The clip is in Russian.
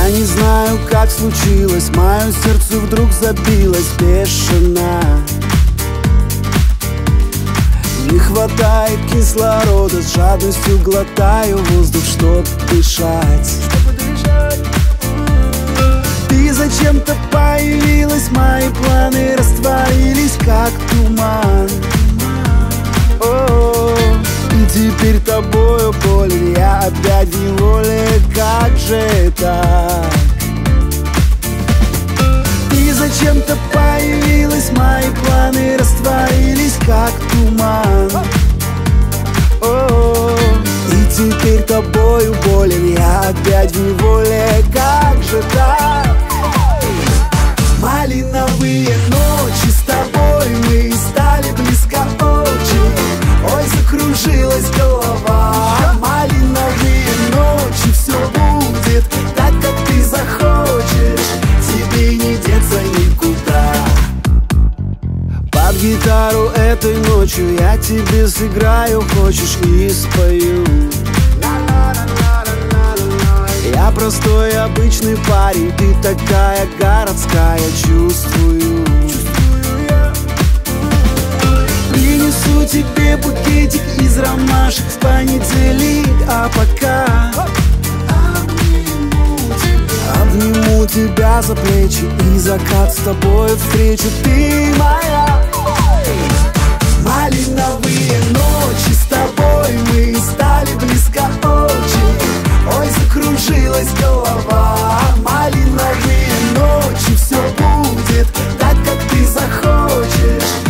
Я не знаю, как случилось, мое сердце вдруг забилось бешено. Не хватает кислорода, с жадностью глотаю воздух, чтоб дышать. Ты зачем-то появилась, мои планы растворились, как туман. О, и теперь тобою болен, я опять в неволе, как же так? Ты зачем-то появилась, мои планы растворились, как туман. О, и теперь тобою болен, я опять в неволе, как же так? Малиновые ночи с тобой, мы стали близко очень. Ой, закружилась голова. Малиновые ночи, все будет так, как ты захочешь. Тебе не деться никуда. Под гитару этой ночью я тебе сыграю, хочешь и спою. Я простой обычный парень, ты такая городская, чувствую. Принесу тебе букетик из ромашек в понедельник, а пока обниму тебя за плечи и закат с тобой встречу. Ты моя. Малиновые ночи с тобой, мы стали близко очень. Ой, закружилась голова. Малиновые ночи, все будет так, как ты захочешь.